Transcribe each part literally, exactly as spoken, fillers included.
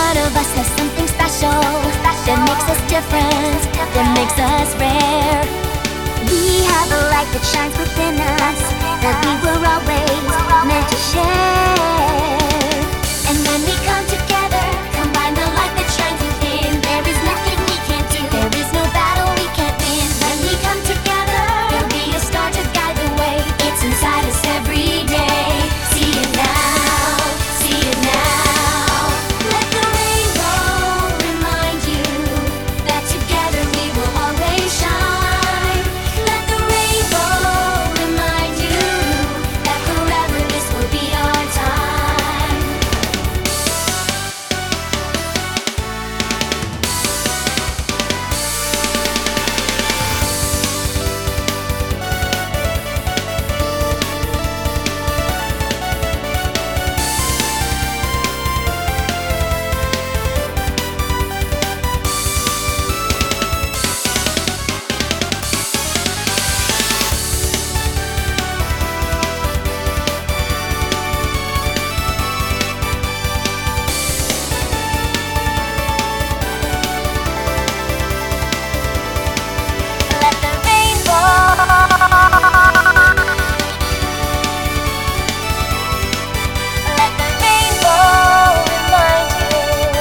one of us has something special that makes us different, that makes us rare. We have a light that shines within us, that we were always meant to share. And when we come together, combine the light that shines within, there is nothing we can't do, there is no battle we can't win. When we come together, there'll be a star to guide the way. It's inside us every day. See it now, see it now. Let the rainbow remind you that together we will always shine. Let the rainbow remind you that forever this will be our time. Let the rainbow, let the rainbow remind you.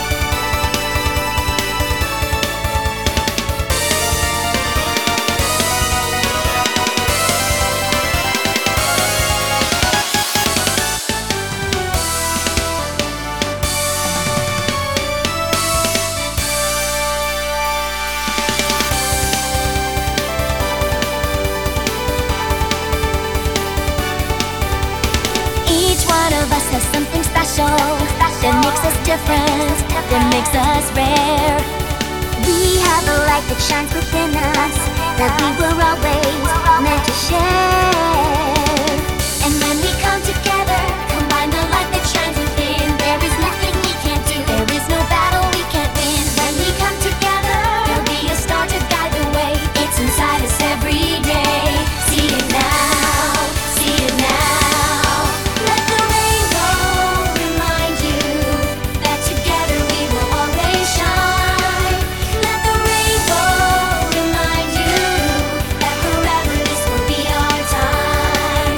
Each one of us has something special that makes us different, that makes us rare. We have a light that shines within us, that we were always meant to share. And when we come together, combine the light that shines within, there is nothing we can't do, there is no battle we can't win. When we come together, there'll be a star to guide the way. It's inside us every day. See it now, see it now. Let the rainbow remind you that together we will always shine. Let the rainbow remind you that forever this will be our time.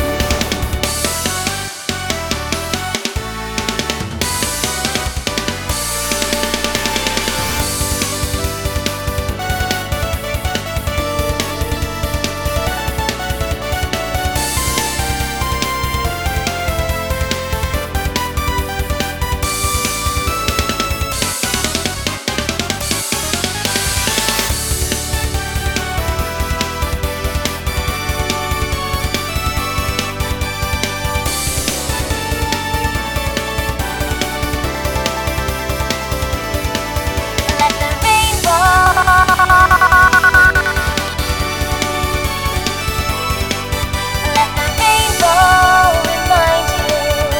Let the rainbow, let the rainbow remind you.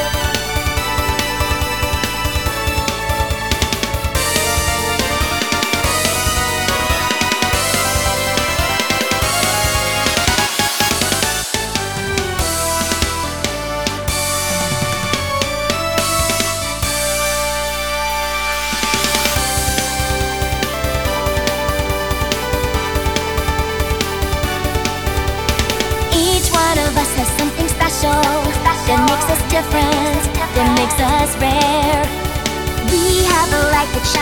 Each one of us has something special that makes us different, that makes us rare. We have a light that